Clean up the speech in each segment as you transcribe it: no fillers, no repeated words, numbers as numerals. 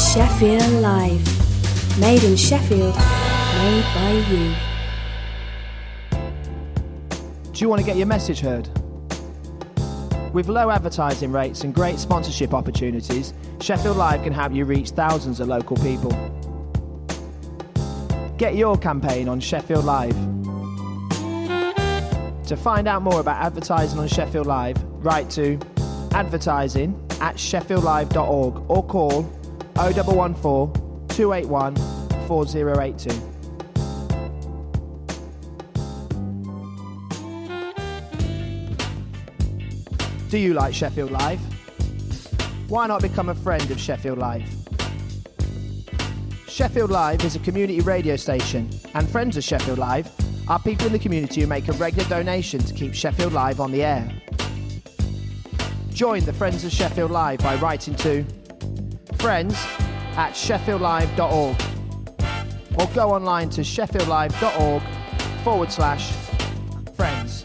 Sheffield Live. Made in Sheffield, made by you. Do you want to get your message heard? With low advertising rates and great sponsorship opportunities, Sheffield Live can help you reach thousands of local people. Get your campaign on Sheffield Live. To find out more about advertising on Sheffield Live, write to advertising@sheffieldlive.org or call 0114 281 4082. Do you like Sheffield Live? Why not become a friend of Sheffield Live? Sheffield Live is a community radio station, and friends of Sheffield Live are people in the community who make a regular donation to keep Sheffield Live on the air. Join the Friends of Sheffield Live by writing to friends@sheffieldlive.org or go online to sheffieldlive.org/friends.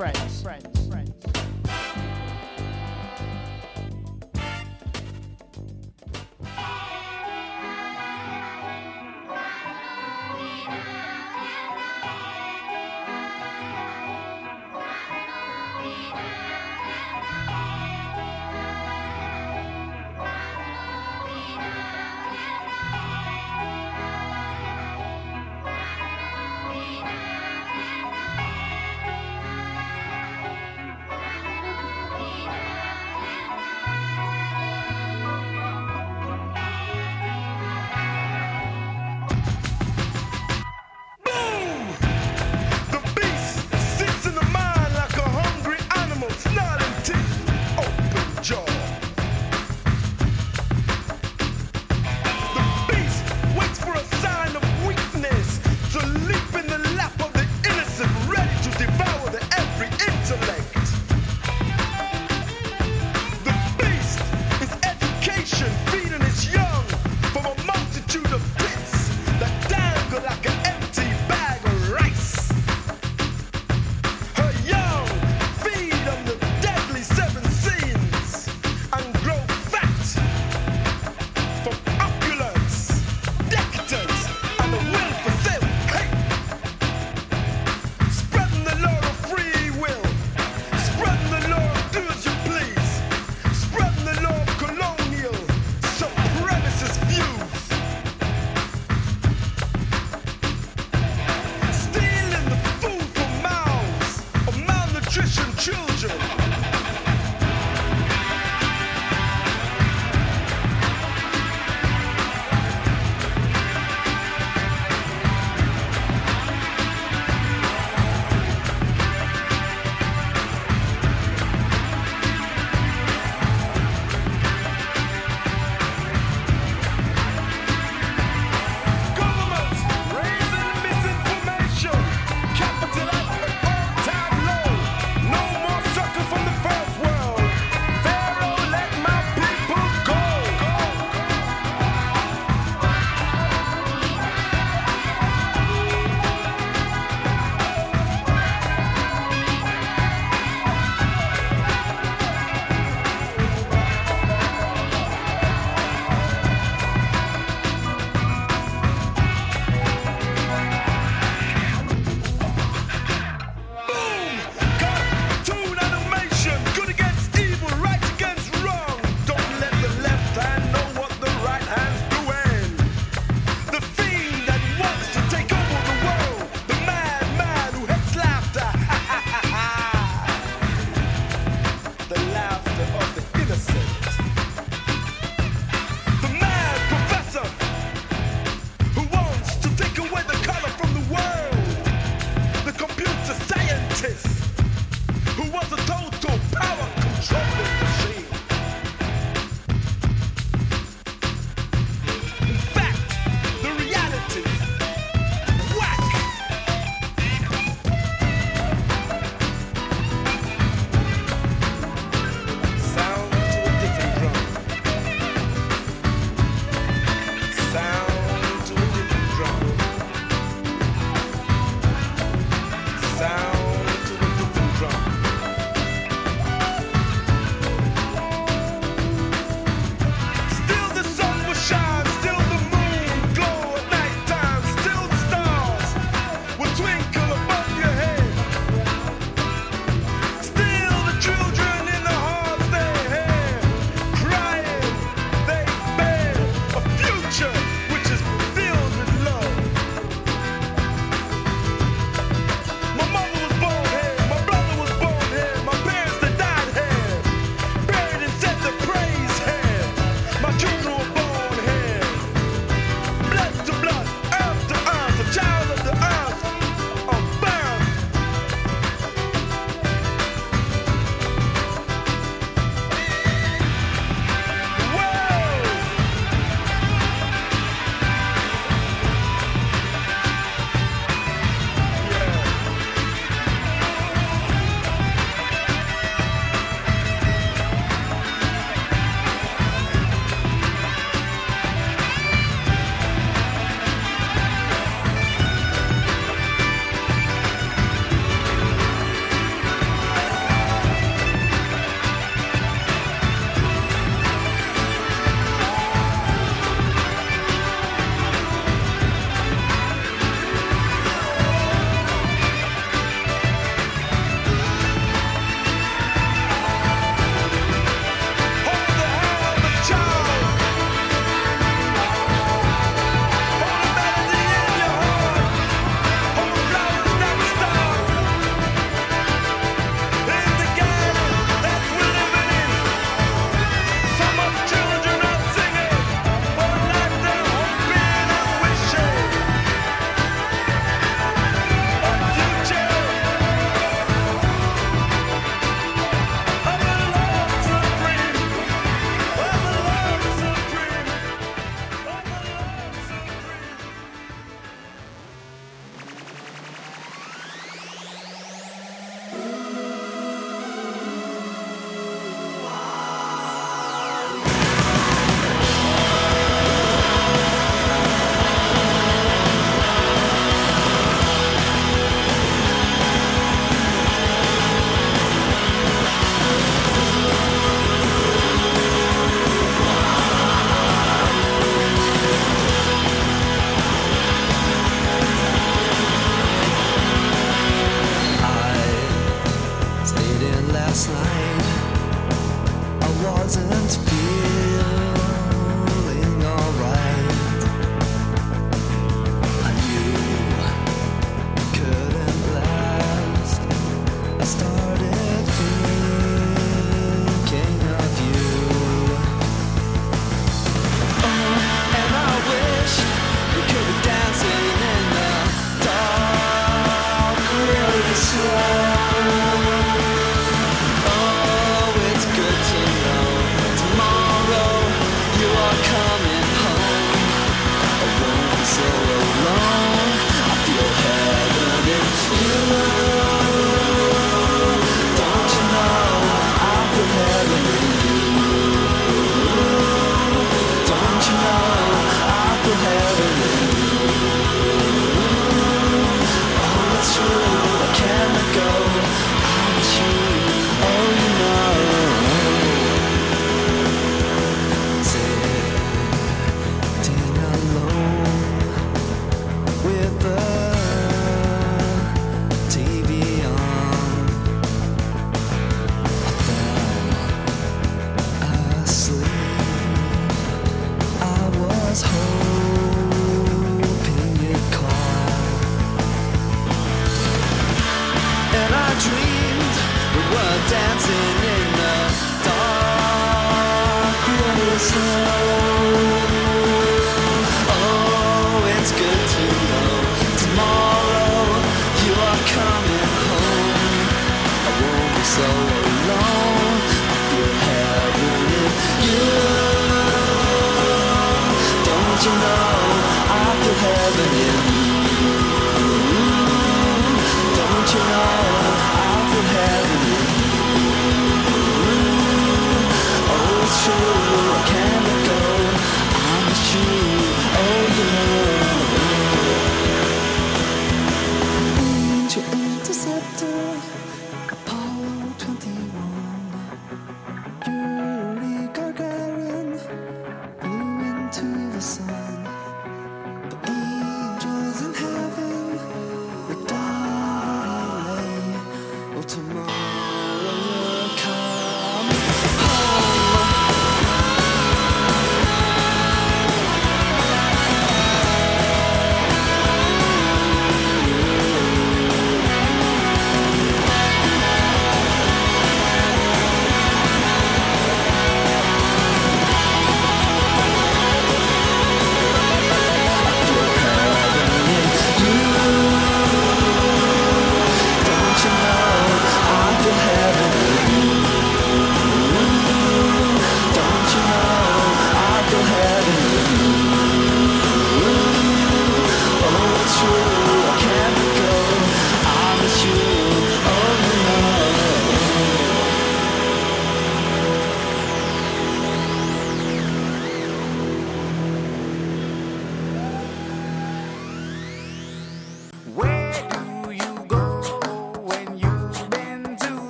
Still the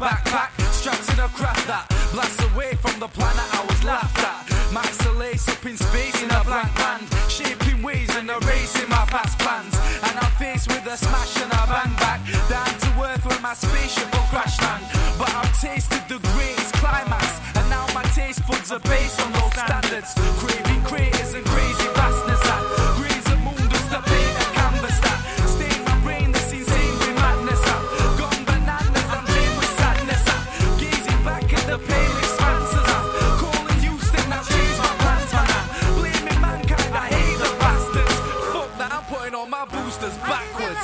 backpack, strapped to the craft that blasts away from the planet I was laughed at. Max the lace up in space in a blank band, shaping ways and erasing my past plans. And I'm faced with a smash and a bang back, down to earth where my spaceship will crash land. But I've tasted the greatest climax, and now my taste buds are based on those standards. Craving creators and crazy vastness that graze the moon just to paint a canvas that stain my brain this insane with madness. I've gone bananas, I'm drained with sadness. I'm gazing back at the pale expanses. I'm calling Houston, I've changed my plans, man. I'm blaming mankind, I hate the bastards. Fuck that, I'm putting all my boosters backwards.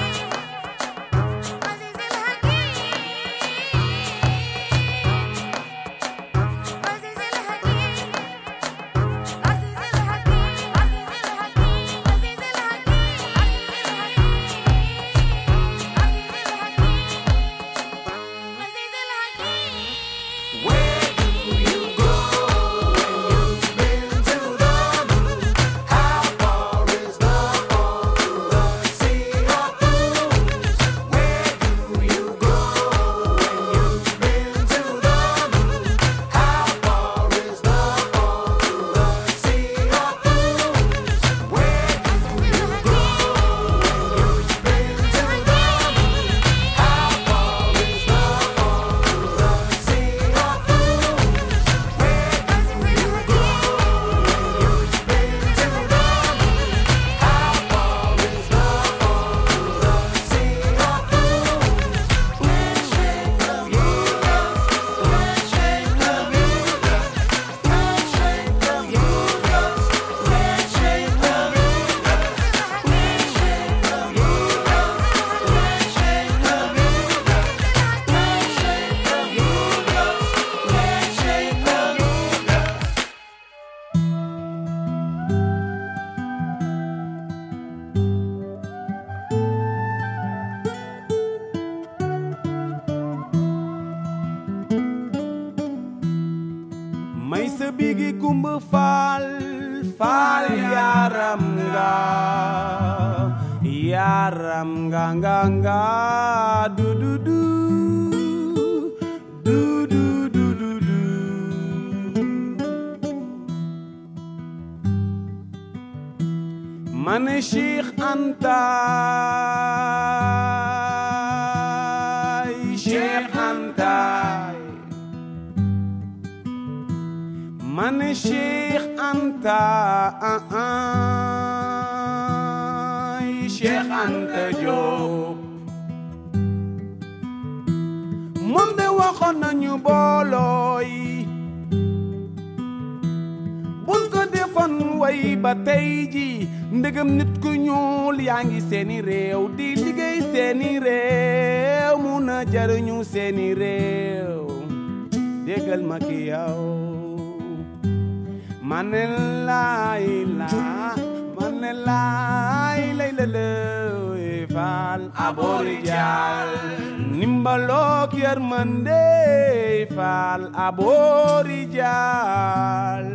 Yaram ganga do do do do do do do do. Mane Sheikh Anta, Sheikh Anta, Mane Sheikh Anta, Sheikh Anta Diop. Moom de waxoon nañu booloo yi buñ ko defoon way ba tey ji ndegam nit ku ñuul yaa ngi seeni réew di liggéey seeni réew mun a jariñu seeni réew déggal ma ki yow manelaay faal aborijal nimbalok yermande faal aborijal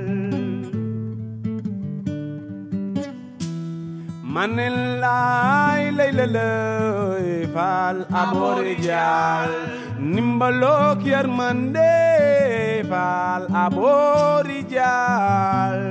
manelay faal aborijal nimbalok yermande faal aborijal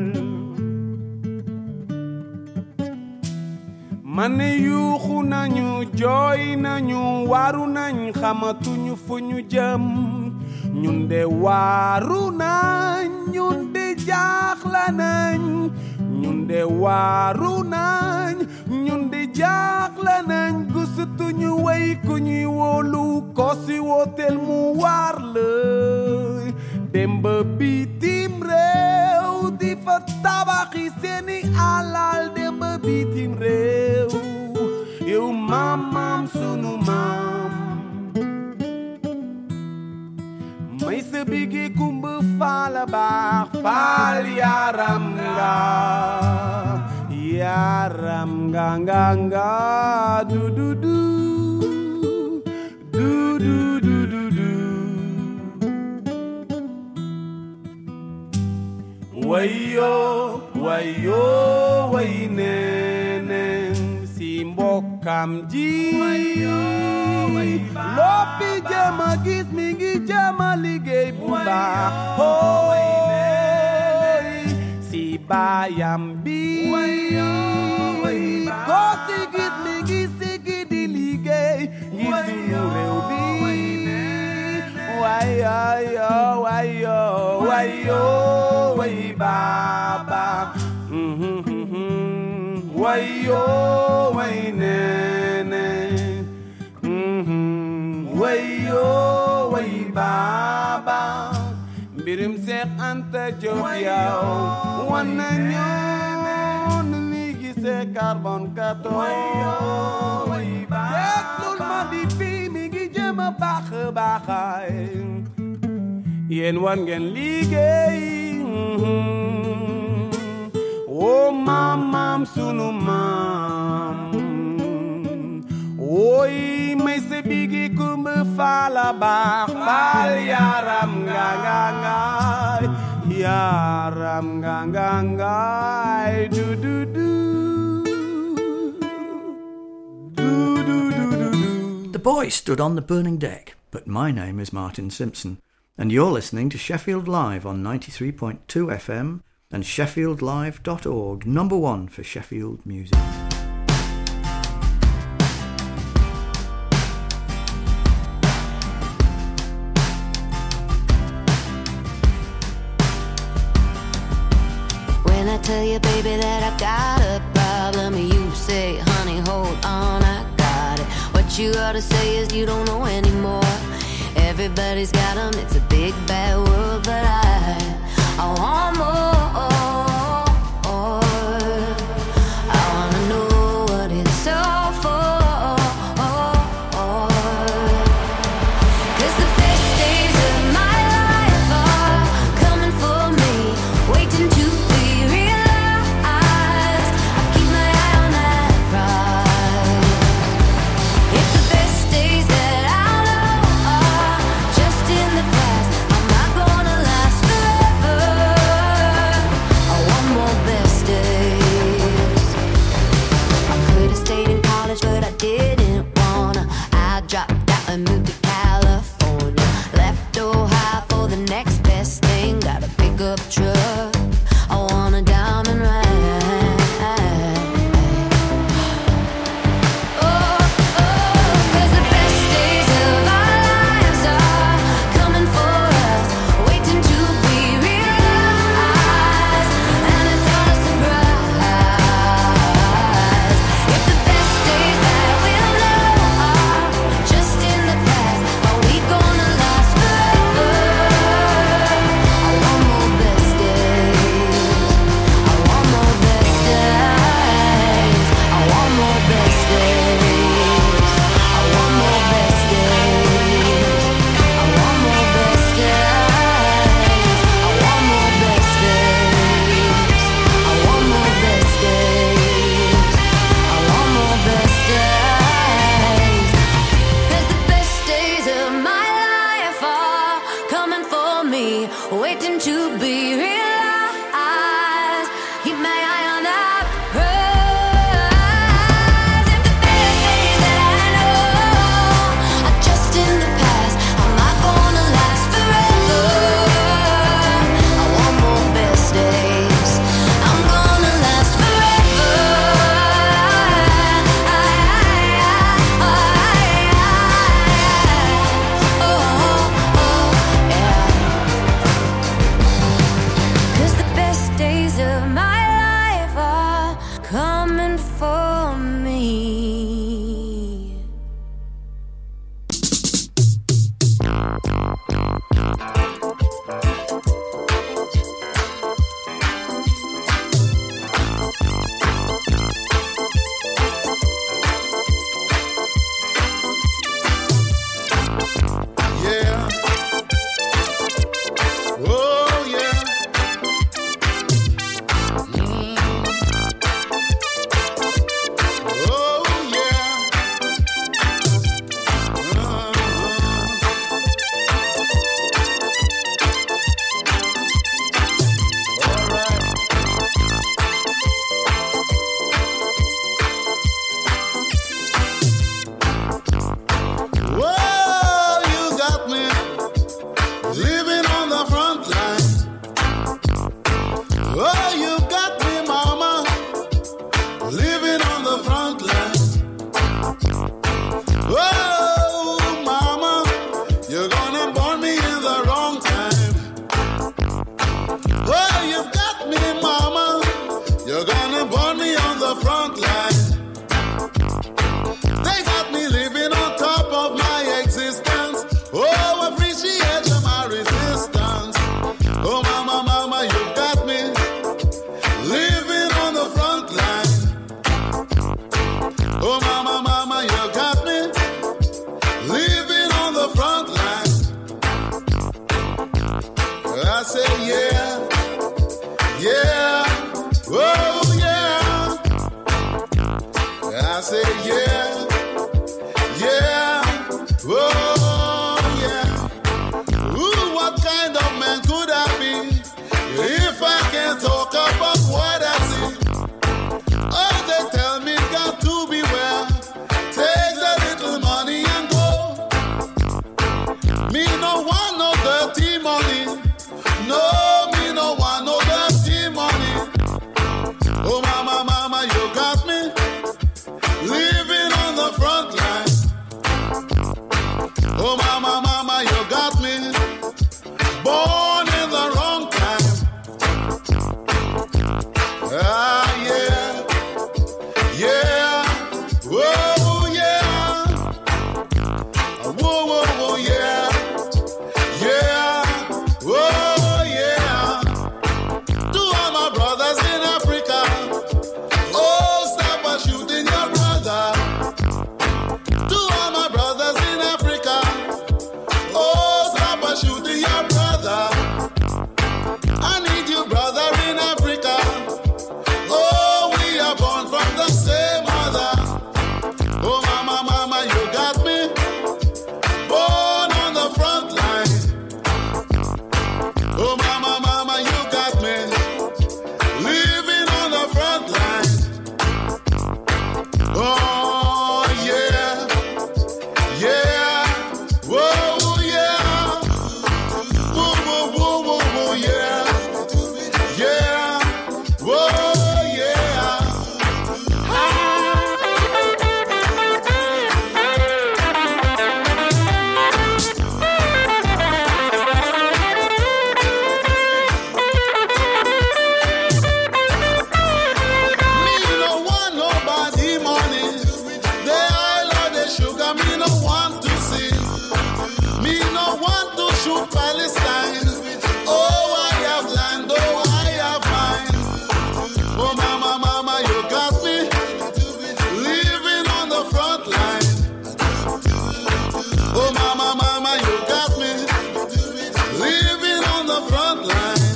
mane yuuxu nañu jooy nañu waaru nañ xamatuñu fu ñu jëm ñun de waaru nañ ñun de jaaxle nañ ñun de waaru nañ ñun de jaaxle nañ gisutuñu way ku ñuy wóolu ko si wooteel mu waar la dem ba bitim réew di fa tabaxi seeni alal dem ba bitim réew yow maam sunu maam may sa bigi kumba faala baax faal yaram nga du du du du du du du du wayo way neneen si mbokk rakam ji loo fi jëma gis mi ngi jëma liggéey bu baax hooy si baayam bi ko si gis mi ngi sigi di liggéey ngir sunu réew bi wayo wayo wayo way baba wayo way nene wayo way baba mbirum Seex Anta Jóob yow wan nañu nu ni gisee carbone 14 déglul ma di fii mi ngi jëm a baax baaxaay yéen war ngeen liggéey oh maam sunu maam oy may se bigi kumba faala baax faal yaram nga du du du The boys stood on the burning deck, but my name is Martin Simpson, and you're listening to Sheffield Live on 93.2 FM and sheffieldlive.org, number one for Sheffield music. When I tell you, baby, that I got a problem, you say, honey, hold on, I got it. What you ought to say is you don't know anymore. Everybody's got them, it's a big bad world, but I want more. I wanna know what it's all for. 'Cause the best days of my life are coming for me, waiting to be realized. I keep my eye on that prize. If the best days that I know are just in the past, I'm not gonna last forever. Me no want no dirty money. No, me no want no dirty money. Oh mama, mama, you got me living on the front line. Oh mama, mama, you got me born in the wrong time. Ah yeah, yeah, whoa yeah, whoa whoa whoa yeah, yeah, whoa yeah. To all my brothers in Africa, oh stop a shooting your brother. To all my brothers in Africa, oh stop a shooting your brother. I need you, brother, in Africa. Oh, we are born from the same mother. Oh, mama, mama, you got me born on the front line. Oh, mama, mama, you got me living on the front line. Oh, yeah, yeah, whoa, yeah, whoa, whoa, whoa, whoa, whoa, yeah, yeah, whoa, yeah. Me no want nobody money. The oil or the sugar, me no want to see. Me no want to shoot Palestine. Oh, I have land, oh, I have mine. Oh, mama, mama, you got me living on the front line. Oh, mama, mama, you got me living on the front line.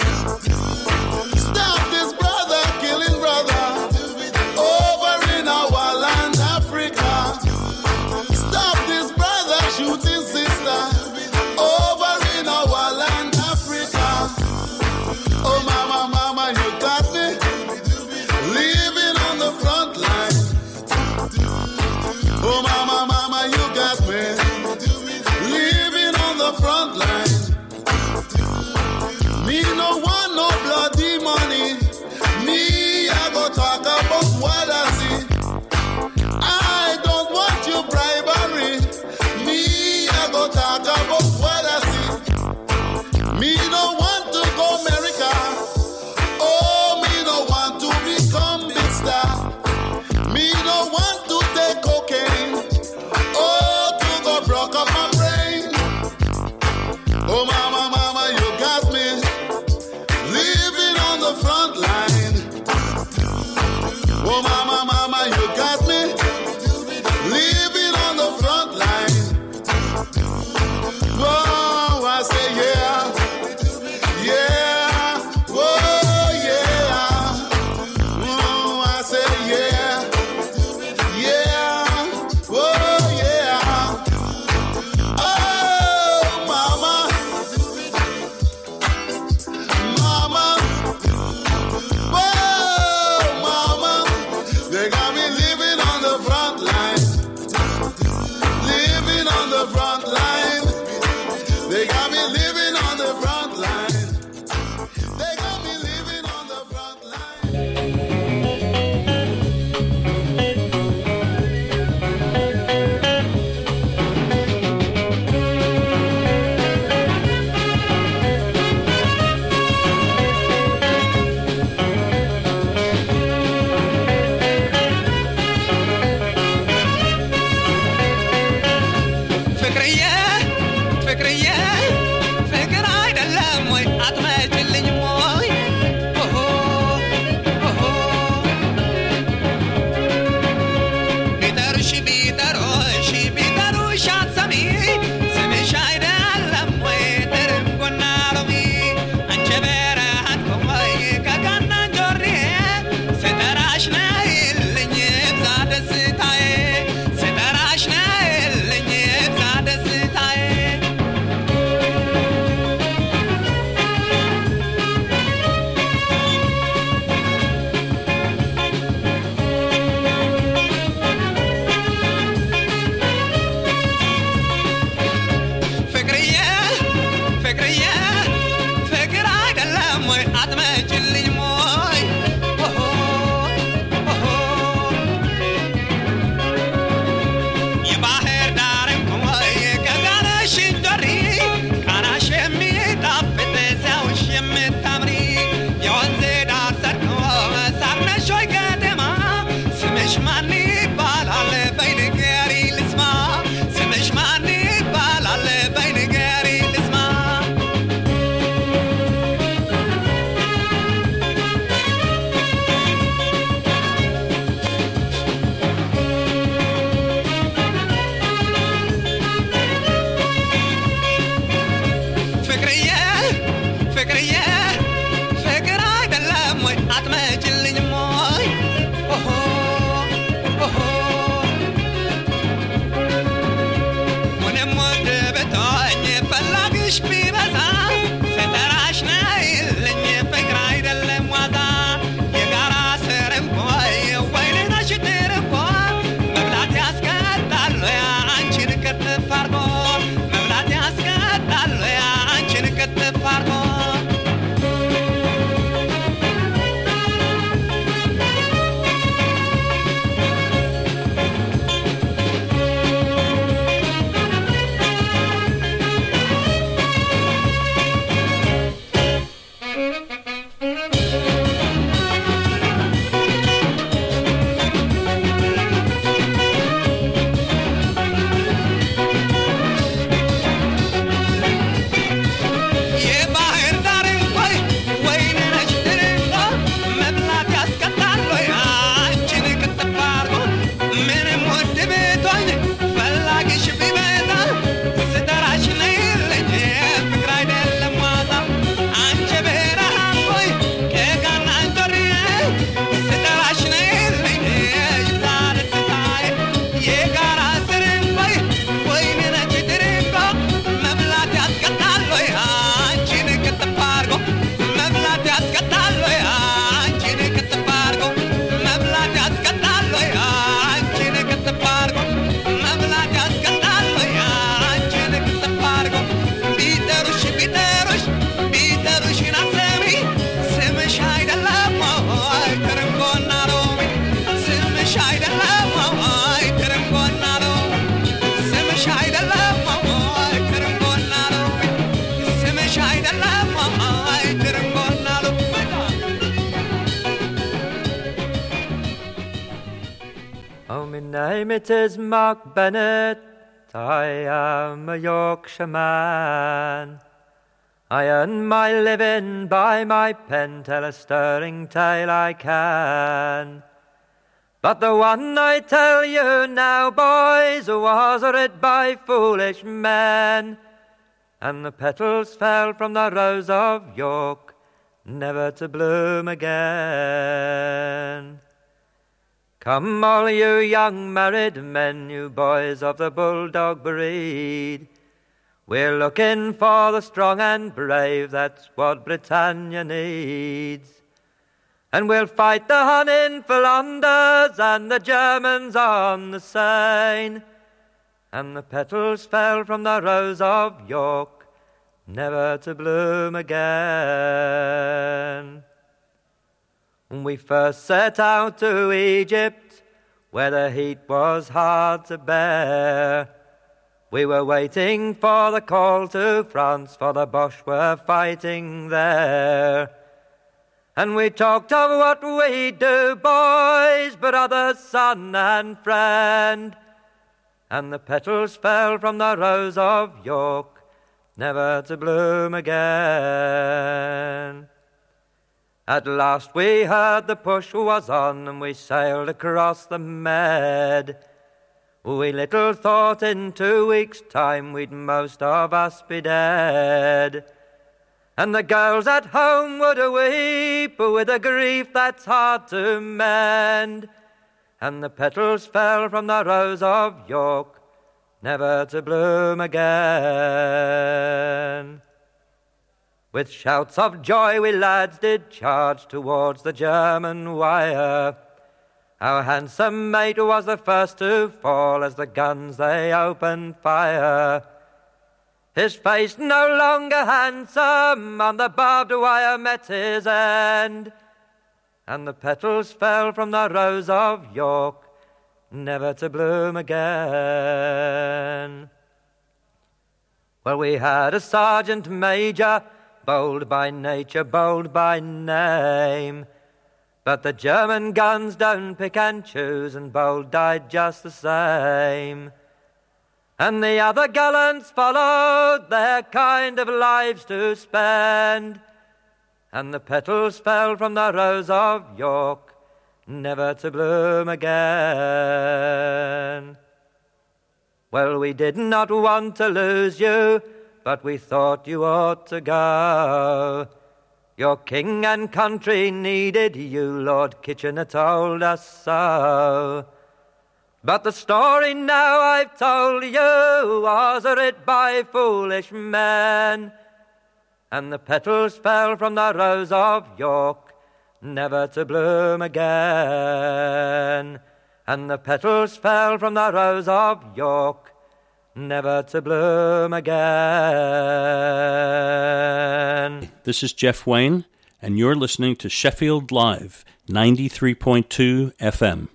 Stop this brother killing brother over in our land, Africa. Stop this brother shooting sister over in our land, Africa. Oh, mama, mama, you got me living on the front line. Oh, mama, mama, you got me living on the front line. Me no want no bloody money. Me, I go talk about what I see. I don't want your bribery. Me, I go talk about what I see. Me no want to go America. Oh, me no want to become big star. Me no want to take cocaine. Oh, to go broke up my brain. Oh, mama, mama, you got me living on the front line. Oh, mama, mama, you got me living on the front line. Oh, I say yeah, yeah, oh yeah. Oh, I say yeah, yeah, oh yeah. Oh, mama, mama, oh mama, they got me living on the front line, living on the front line. They got me living on the front line. They got me living on the front line. ፍቅርዬ ፍቅር አይደለም ወይ አትመጭልኝም ወይ ኦሆ ኦሆ ቢጠሩሽ ቢጠሩሽ አትሰሚ ስምሽ አይደለም ወይ ትርንጎና ሎሚ አንቺ በረሃን ቆይ ከጋና ጆሬ ስጠራሽ ነይልኝ ብዛ ደስታዬ ስጠራሽ ነይልኝ ብዛ ደስታዬ መብላትሽ ቢበዛ ስተራሽ ነይልኝ ፍቅር አይደለም ዋዛ የጋራ ስርም ሆይ ወይንሽ ትርፎ መብላት ያስቀጣል ያ አንቺን ክትፍ አርጎ መብላት ያስቀጣል ያ አንቺን ክትፍ አርጎ name it is Mark Bennett, I am a Yorkshire man. I earn my living by my pen, tell a stirring tale I can. But the one I tell you now, boys, was writ by foolish men, and the petals fell from the rose of York, never to bloom again. Come all you young married men, you boys of the bulldog breed, we're looking for the strong and brave, that's what Britannia needs. And we'll fight the Hun in Flanders and the Germans on the Seine. And the petals fell from the rose of York, never to bloom again. We first set out to Egypt, where the heat was hard to bear. We were waiting for the call to France, for the Boche were fighting there. And we talked of what we'd do, boys, brother, son and friend. And the petals fell from the rose of York, never to bloom again. At last we heard the push was on, and we sailed across the Med. We little thought in 2 weeks' time we'd most of us be dead. And the girls at home would weep with a grief that's hard to mend. And the petals fell from the rose of York, never to bloom again. With shouts of joy we lads did charge towards the German wire. Our handsome mate was the first to fall as the guns they opened fire. His face no longer handsome, on the barbed wire met his end. And the petals fell from the rose of York, never to bloom again. Well, we had a sergeant major, bold by nature, bold by name. But the German guns don't pick and choose, and bold died just the same. And the other gallants followed their kind of lives to spend. And the petals fell from the rose of York, never to bloom again. Well, we did not want to lose you, but we thought you ought to go. Your king and country needed you, Lord Kitchener told us so. But the story now I've told you was writ by foolish men, and the petals fell from the rose of York, never to bloom again. And the petals fell from the rose of York, never to bloom again. This is Jeff Wayne, and you're listening to Sheffield Live, 93.2 FM.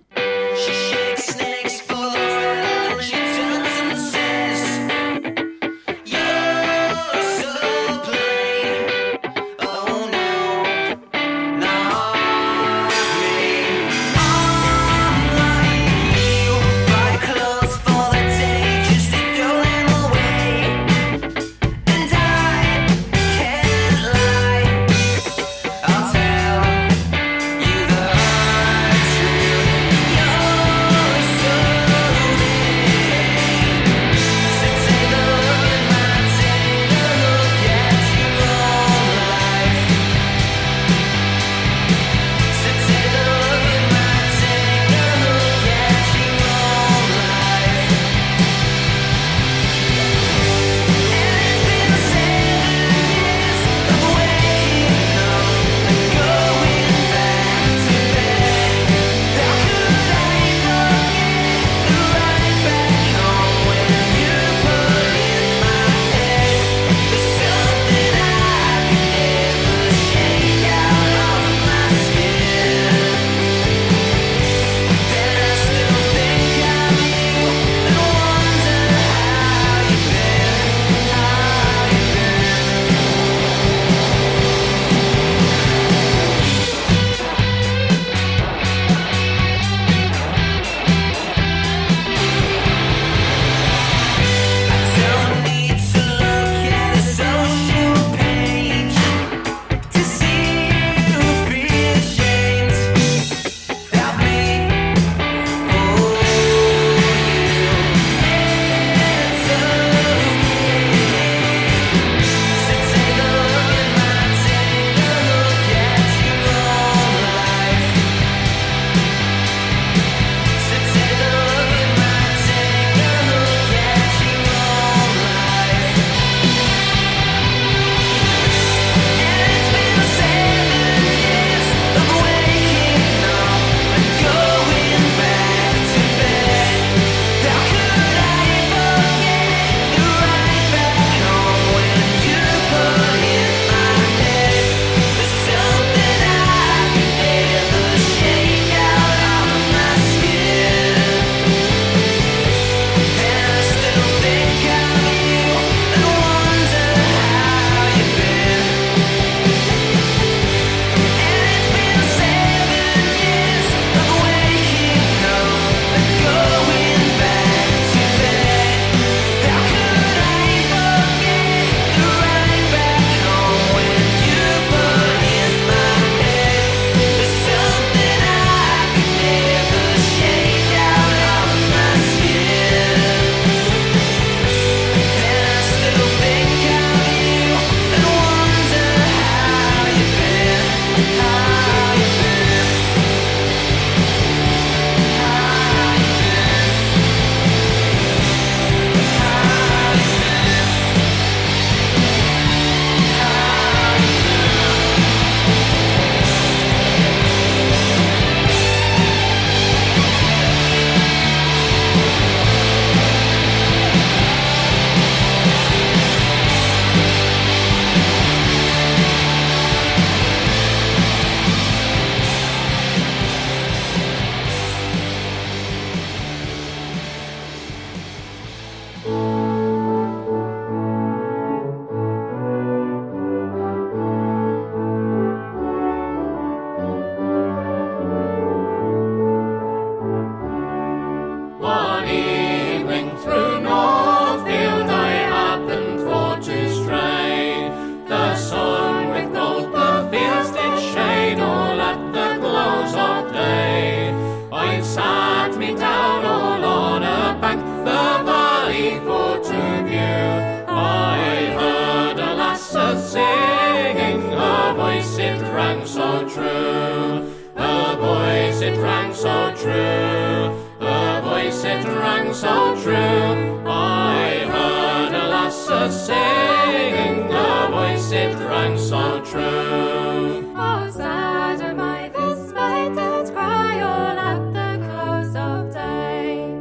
I'll tell you the truth. rang so true. I heard a lass singing, the voice it rang so true. Oh, sad am I this night did cry all at the close of day.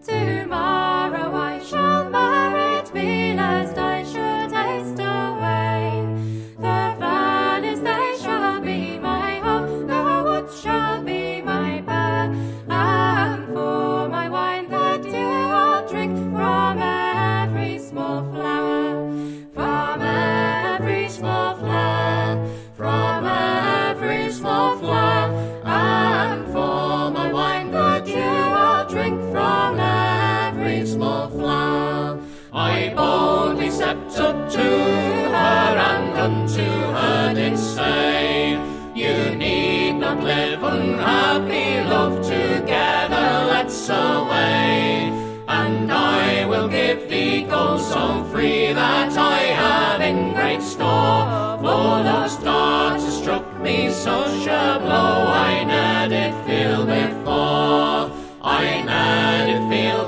Tomorrow I shall married be lest I should haste away. The valleys they shall be my home, the woods shall be my bed, and for my wine the dew I'll drink from every small flower, from every small flower, from every small flower, and for my wine the dew I'll drink from every small flower. I boldly stepped up to her and unto her did say, you need not live unhappy, love, together let's away. And I will give thee gold so free that I have in great store. For those daughters struck me such a blow I ne'er did feel before. I ne'er did feel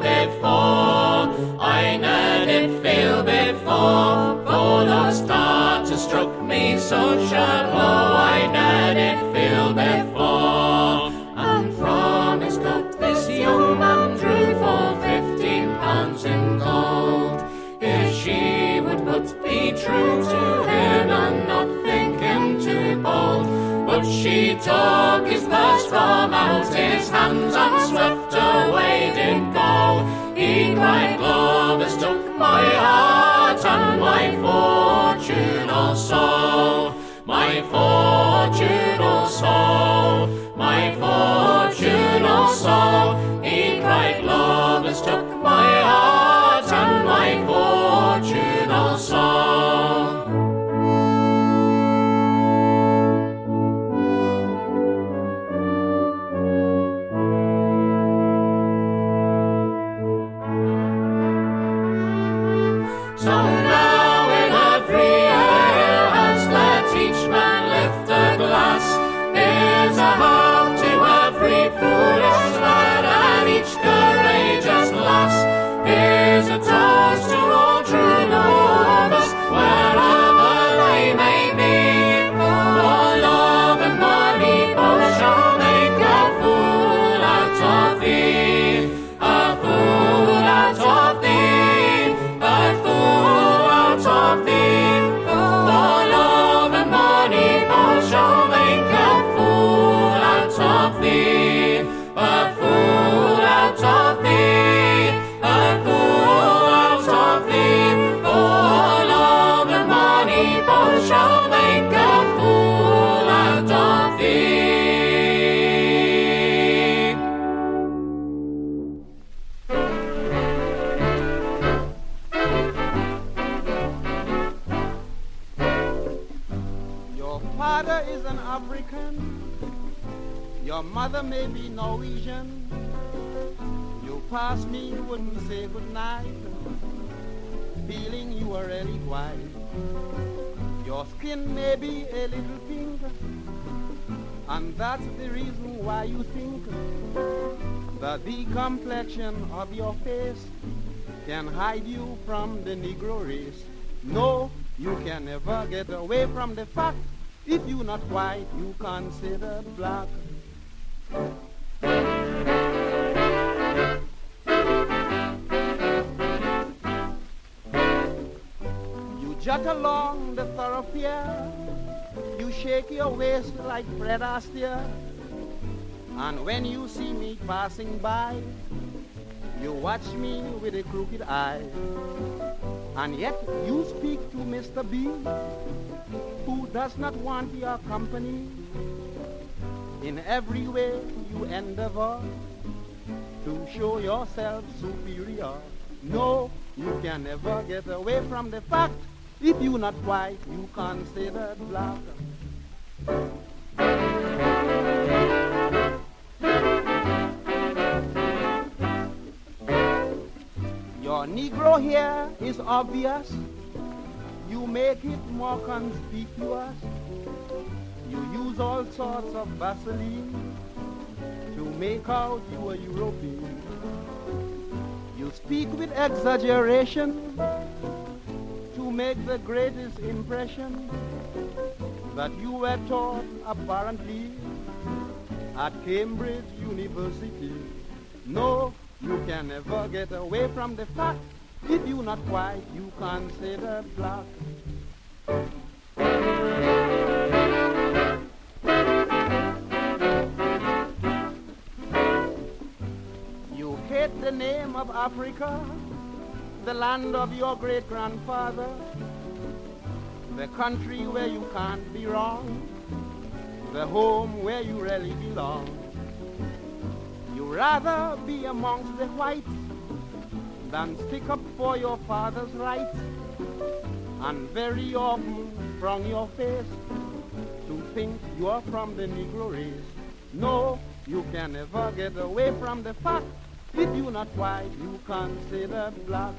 before. I ne'er did feel before. For those daughters struck me such a blow I ne'er did feel before. And from his coat this young man drew full 15 pounds in gold. If she would but be true to him and not think him too bold. But she took his purse from out his hands and swept away did go. He cried, love has took my heart and my fortune also. My fortune also. My fortune also. He cried, love has took my heart and my fortune also. So now in every alehouse let each man lift a glass. Here's a health to every foolish lad and each courageous lass. Here's a toast to all true lovers wherever they may be. For love and money both shall make a fool out of thee. A fool out of thee. A fool out of thee. For love and money both shall make a fool out of thee. A fool out of thee. A fool out of thee. For love and money both shall make a fool out of thee. Your father is an African, your mother may be Norwegian. You pass me, you wouldn't say goodnight, feeling you are really white. Your skin may be a little pink, and that's the reason why you think that the complexion of your face can hide you from the Negro race. No, you can never get away from the fact, if you're not white, you considered black. You jot along the thoroughfare, you shake your waist like Fred Astaire, and when you see me passing by, you watch me with a crooked eye. And yet you speak to Mr. B, who does not want your company. In every way you endeavor to show yourself superior. No, you can never get away from the fact, if you're not white, you considered black. Your Negro hair is obvious, you make it more conspicuous. You use all sorts of Vaseline to make out you a European. You You speak with exaggeration to make the greatest impression that you were taught apparently at Cambridge University. No, you can never get away from the fact, if you not white, you consider black. You hate the name of Africa, the land of your great-grandfather, the country where you can't be wrong, the home where you really belong. You rather be amongst the whites than stick up for your father's rights, and very often from your face to think you're from the Negro race. No, you can never get away from the fact, if you not white, you consider black.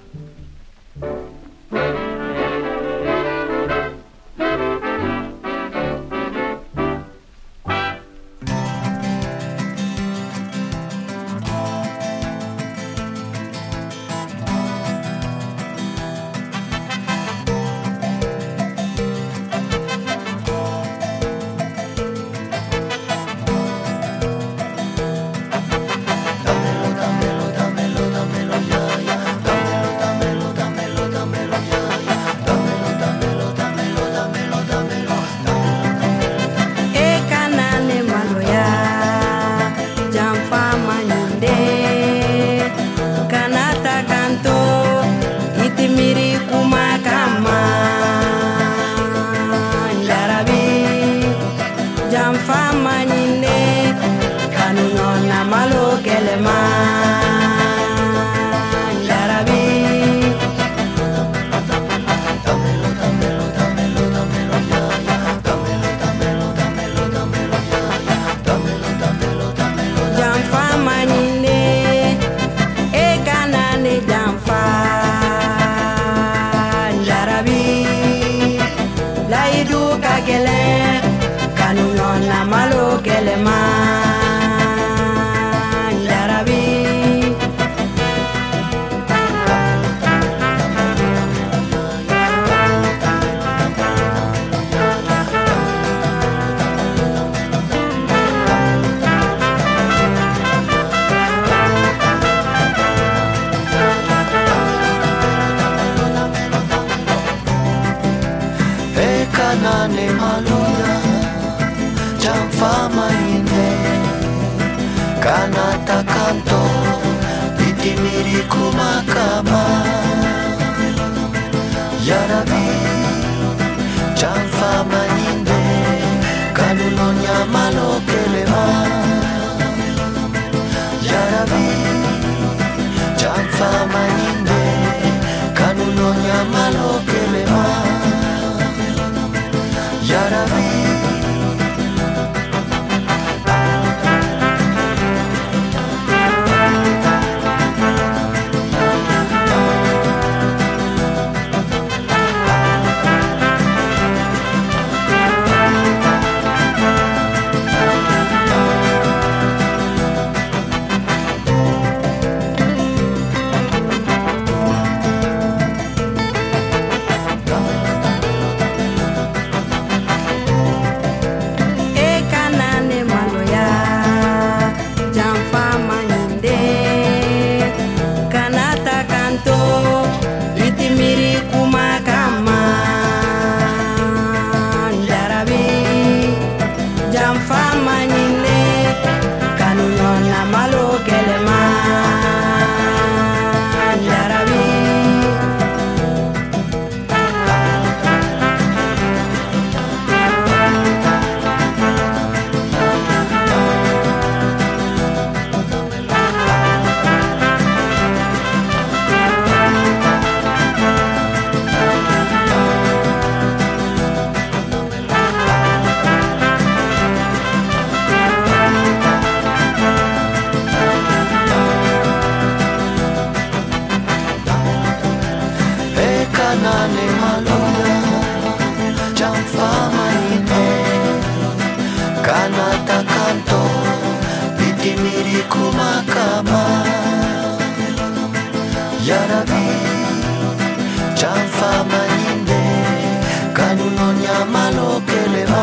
kanunonya malokeleva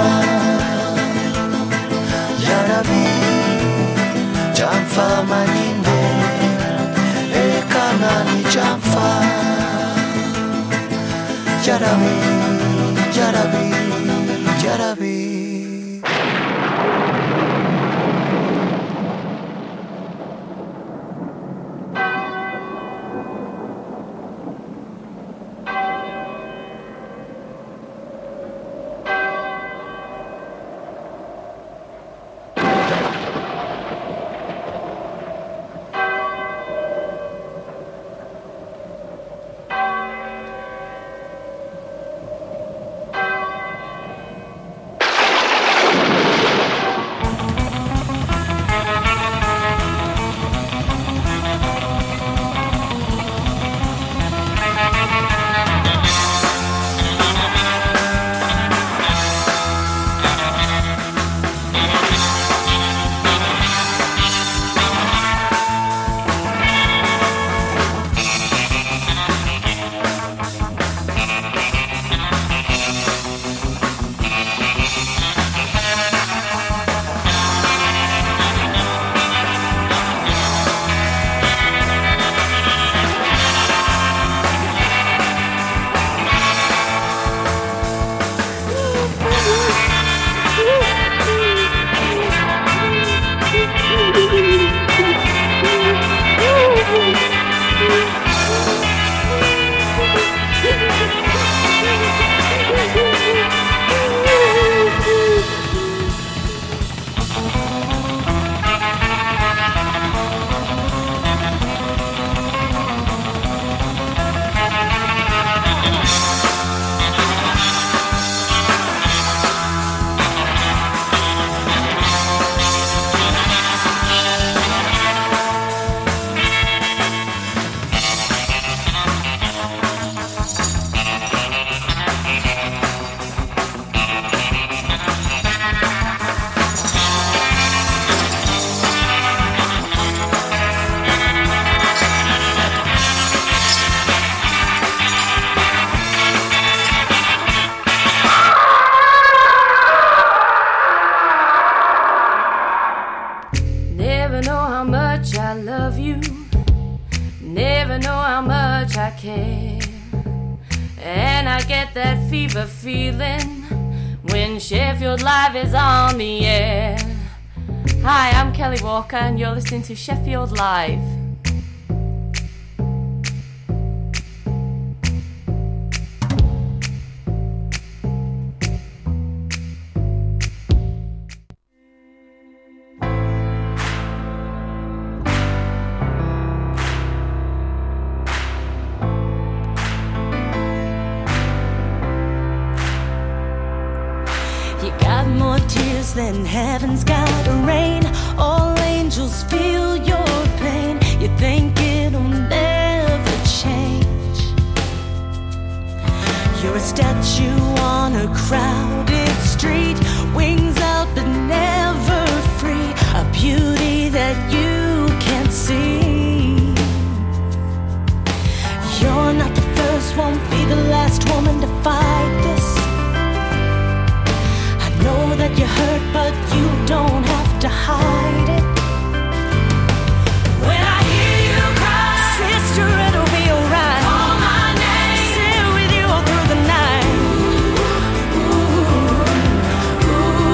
Yarabi Jamfa maninde Ekanani jamfa Yarabi Yarabi Yarabi Feeling when Sheffield Live is on the air. Hi, I'm Kelly Walker and you're listening to Sheffield Live. Then heaven's got rain. All angels feel your pain. You think it'll never change. You're a statue on a crowded street, wings out but never free. A beauty that you can't see. You're not the first, won't be the last woman to fight this. Know that you're hurt, but you don't have to hide it. When I hear you cry, sister, it'll be alright. Call my name, sit with you all through the night. Ooh, ooh,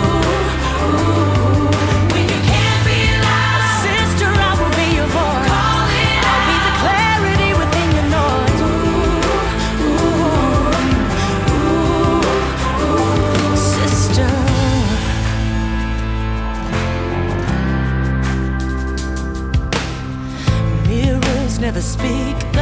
ooh. When you can't be loud, sister, I will be your voice. Call it out. I'll be the clarity within your noise. Sister. Never speak.